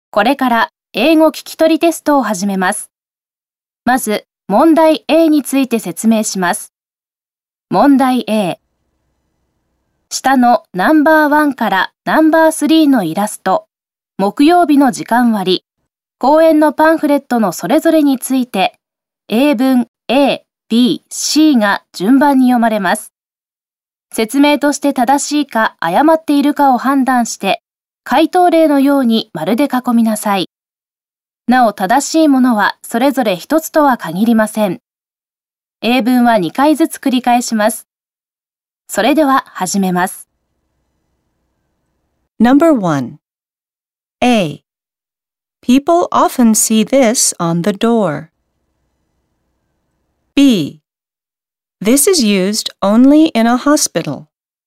これから英語聞き取りテストを始めます。まず、問題 A について説明します。問題 A。下のナンバー1からナンバー3のイラスト、木曜日の時間割、講演のパンフレットのそれぞれについて、英文 A、B、C が順番に読まれます。説明として正しいか誤っているかを判断して、回答例のように丸で囲みなさい。なお正しいものはそれぞれ一つとは限りません。英文は2回ずつ繰り返します。それでは始めます。 Number 1. A. People often see this on the door. B. This is used only in a hospital.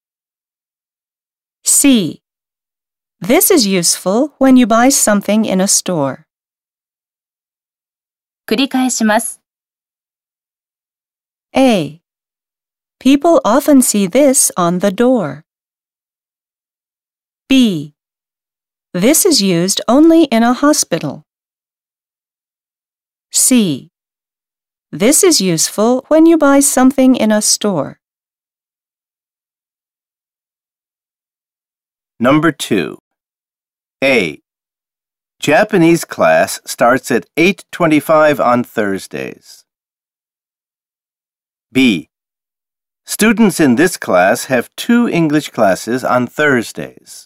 C. This is useful when you buy something in a store. 繰り返します。 A. People often see this on the door. B. This is used only in a hospital. C. This is useful when you buy something in a store. Number 2. A. Japanese class starts at 8:25 on Thursdays. B. Students in this class have 2 English classes on Thursdays.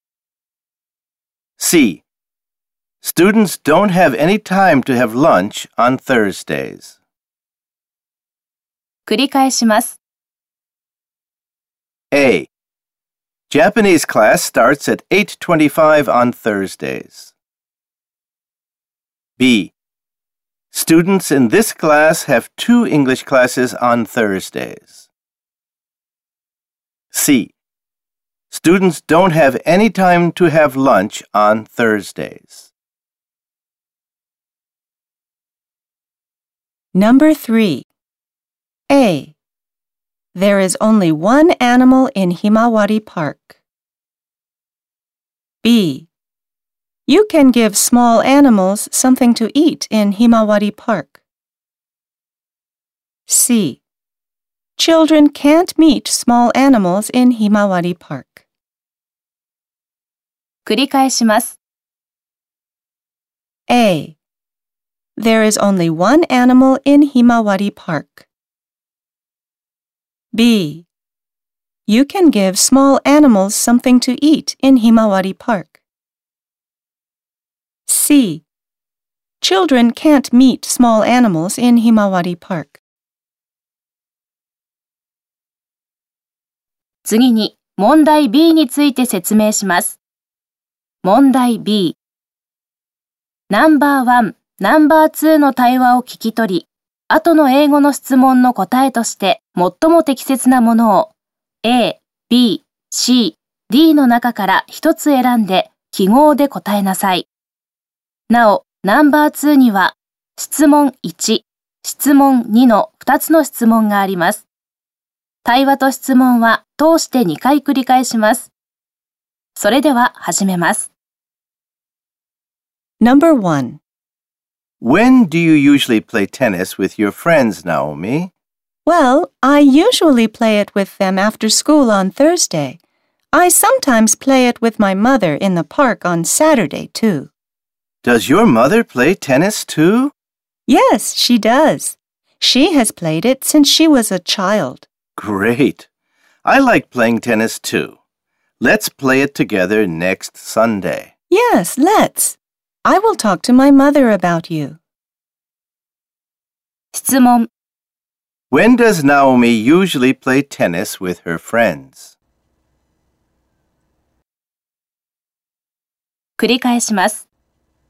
C. Students don't have any time to have lunch on Thursdays. 繰り返します。 A. Japanese class starts at 8:25 on Thursdays. B. Students in this class have 2 English classes on Thursdays. C. Students don't have any time to have lunch on Thursdays. Number 3. A. There is only one animal in Himawari Park. B. You can give small animals something to eat in Himawari Park. C. Children can't meet small animals in Himawari Park. 繰り返します。 A. There is only one animal in Himawari Park. B. You can give small animals something to eat in Himawari Park. C. Children can't meet small animals in Himawari Park. 次に問題 B について説明します。問題 B。ナンバー1、ナンバー2の対話を聞き取り、後の英語の質問の答えとして最も適切なものを A、B、C、D の中から一つ選んで記号で答えなさい。なお、ナンバー2には質問1、質問2の2つの質問があります。対話と質問は通して2回繰り返します。それでは始めます。 Number 1. When do you usually play tennis with your friends, Naomi? Well, I usually play it with them after school on Thursday. I sometimes play it with my mother in the park on Saturday, too. Does your mother play tennis too? Yes, she does. She has played it since she was a child. Great. I like playing tennis too. Let's play it together next Sunday. Yes, let's. I will talk to my mother about you. 質問。 When does Naomi usually play tennis with her friends? 繰り返します。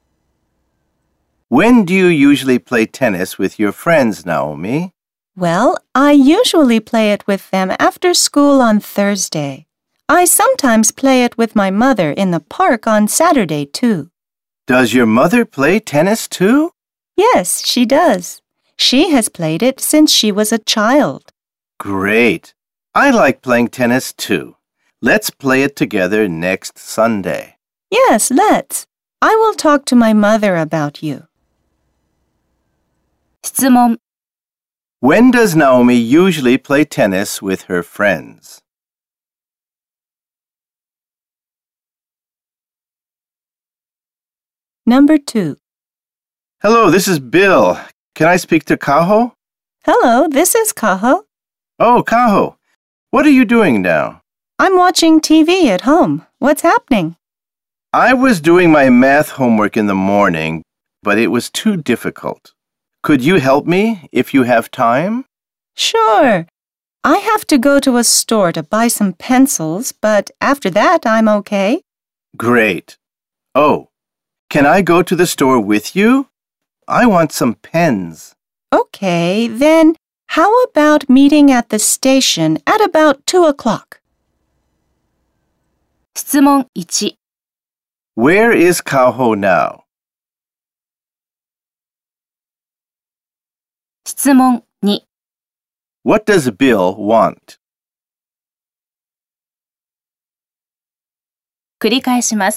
When do you usually play tennis with your friends, Naomi? Well, I usually play it with them after school on Thursday. I sometimes play it with my mother in the park on Saturday, too. Does your mother play tennis too? Yes, she does. She has played it since she was a child. Great. I like playing tennis too. Let's play it together next Sunday. Yes, let's. I will talk to my mother about you. 質問 When does Naomi usually play tennis with her friends? Number 2. Hello, this is Bill. Can I speak to Kaho? Hello, this is Kaho. Oh, Kaho. What are you doing now? I'm watching TV at home. What's happening? I was doing my math homework in the morning, but it was too difficult. Could you help me if you have time? Sure. I have to go to a store to buy some pencils, but after that I'm okay. Great. Oh, can I go to the store with you? I want some pens. Okay, then how about meeting at the station at about 2 o'clock? 質問1 Where is Kaho now? 質問2 What does Bill want? 繰り返します。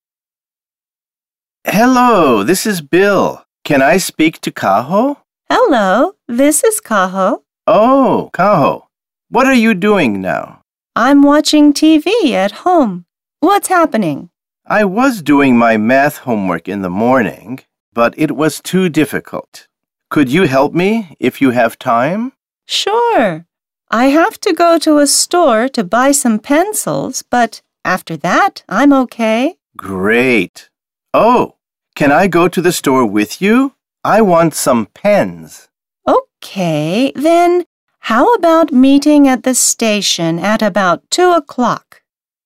Hello, this is Bill. Can I speak to Kaho? Hello, this is Kaho. Oh, Kaho. What are you doing now? I'm watching TV at home. What's happening? I was doing my math homework in the morning, but it was too difficult. Could you help me if you have time? Sure. I have to go to a store to buy some pencils, but after that, I'm okay. Great. Oh, can I go to the store with you? I want some pens. Okay, then how about meeting at the station at about 2 o'clock?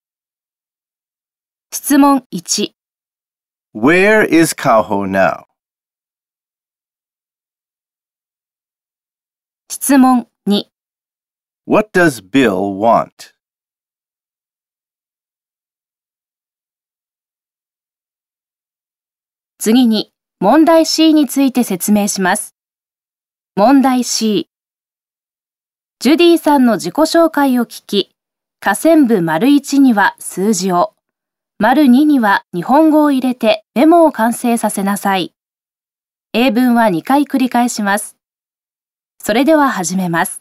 質問1 Where is Kaho now? 質問2 What does Bill want? 次に問題 C について説明します。問題 C。ジュディさんの自己紹介を聞き、下線部 ① には数字を、②には日本語を入れてメモを完成させなさい。英文は2回繰り返します。それでは始めます。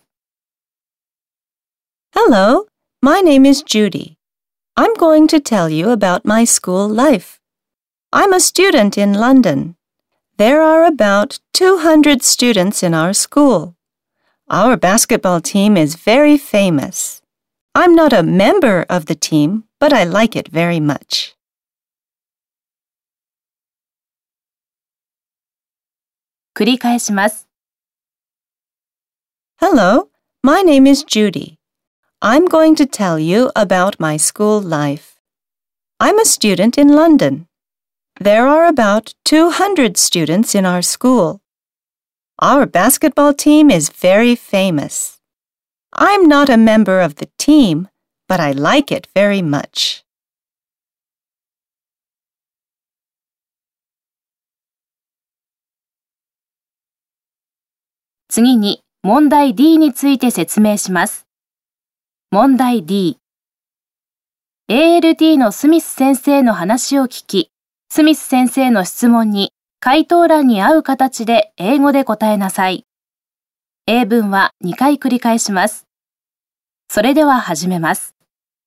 Hello, my name is Judy. I'm going to tell you about my school life. I'm a student in London. There are about 200 students in our school. Our basketball team is very famous. I'm not a member of the team, but I like it very much. 繰り返します。 Hello, my name is Judy. I'm going to tell you about my school life. I'm a student in London. There are about 200 students in our school. Our basketball team is very famous. I'm not a member of the team, but I like it very much. 次に問題 D について説明します。問題 D。ALT のスミス先生の話を聞き、スミス先生の質問に回答欄に合う形で英語で答えなさい。英文は2回繰り返します。それでは始めます。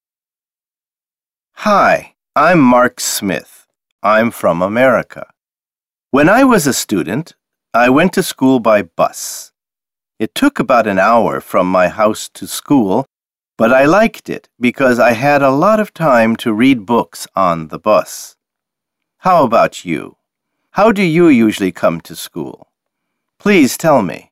Hi, I'm Mark Smith. I'm from America. When I was a student, I went to school by bus. It took about an hour from my house to school, but I liked it because I had a lot of time to read books on the bus. How about you? How do you usually come to school? Please tell me.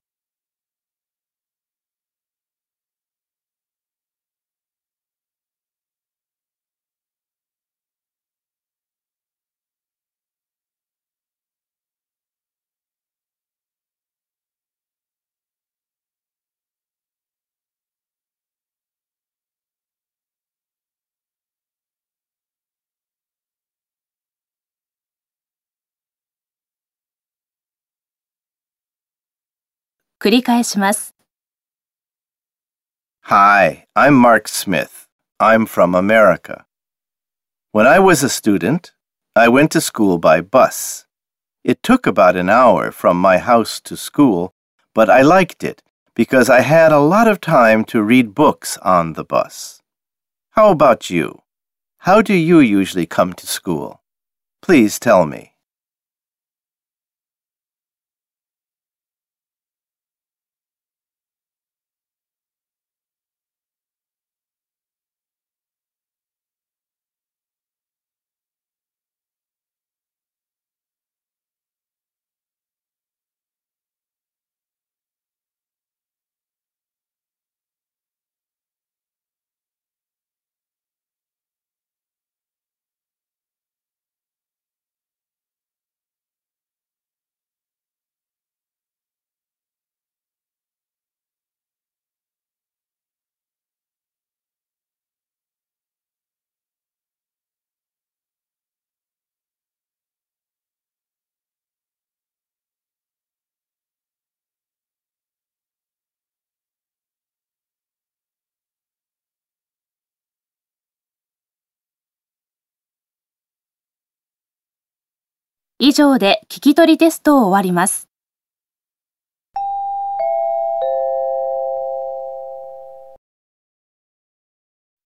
繰り返します。 Hi, I'm Mark Smith. I'm from America. When I was a student, I went to school by bus. It took about an hour from my house to school, but I liked it because I had a lot of time to read books on the bus. How about you? How do you usually come to school? Please tell me. 以上で聞き取りテストを終わります。